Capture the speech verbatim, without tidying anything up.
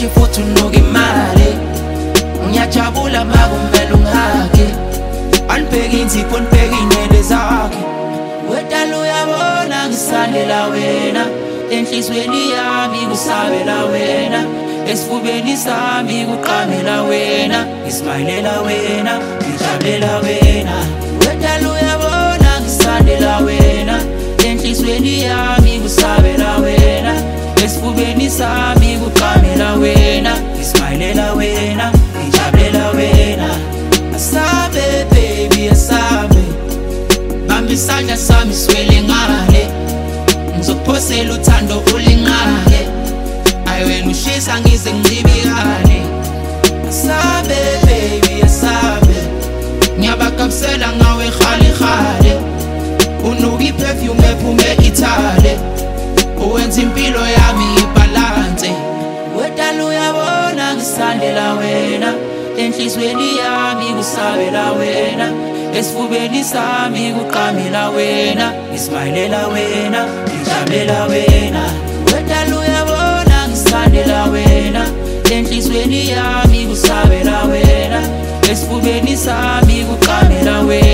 fresh futhi unuka imali. Ngiyajabula makumele ungihage, anibheke inzipho nibheke inwele zakhe. Wedala uyabona ngisandela wena, enhlizweni yami kusabela wena, esifubeni sami kuqamela wena, ngismayilela wena, ngijabulela wena. Wedala uyabona ngisandela wena, enhlizweni yami kusabela wena, esifubeni sami kuqamela wena, ngismayilela wena, ngijabulela wena. Asabe baby asabe, bamba isandla sami swele ngale, ngizokuphosela uthando ulingake, ayi wena ushisa ngize ngicibikane. Asabe baby asabe, ngiyabakabisela ngawe khali khale, unuka iperfume ephume Italy, uwenza impilo yami ibalance. Wedala uyabona ngisandela wena, enhlizweni yami kusabela wena, esifubeni sami kuqamela wena, ngismayilela wena, ngijabulela wena. Wedala uyabona ngisandela wena, enhlizweni yami kusabela wena, esifubeni sami kuqamela wena.